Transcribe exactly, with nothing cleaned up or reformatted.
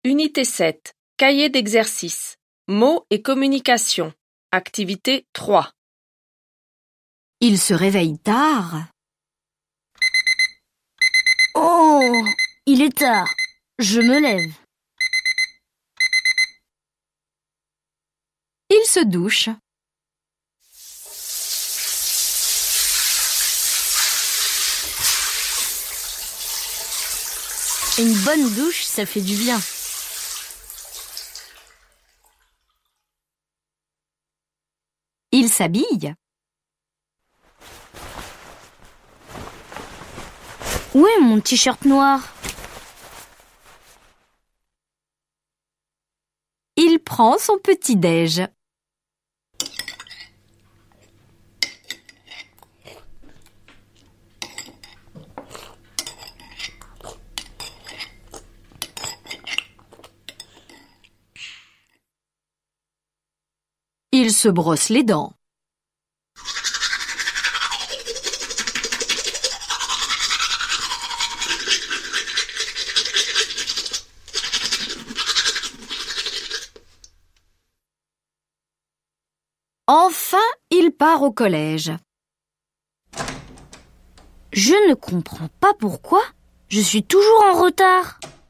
Unité sept. Cahier d'exercice. Mots et communication. Activité trois. Il se réveille tard. Oh, il est tard. Je me lève. Il se douche. Une bonne douche, ça fait du bien. Il s'habille. Où est mon t-shirt noir? Il prend son petit-déj. Il se brosse les dents. Enfin, il part au collège. Je ne comprends pas pourquoi. Je suis toujours en retard.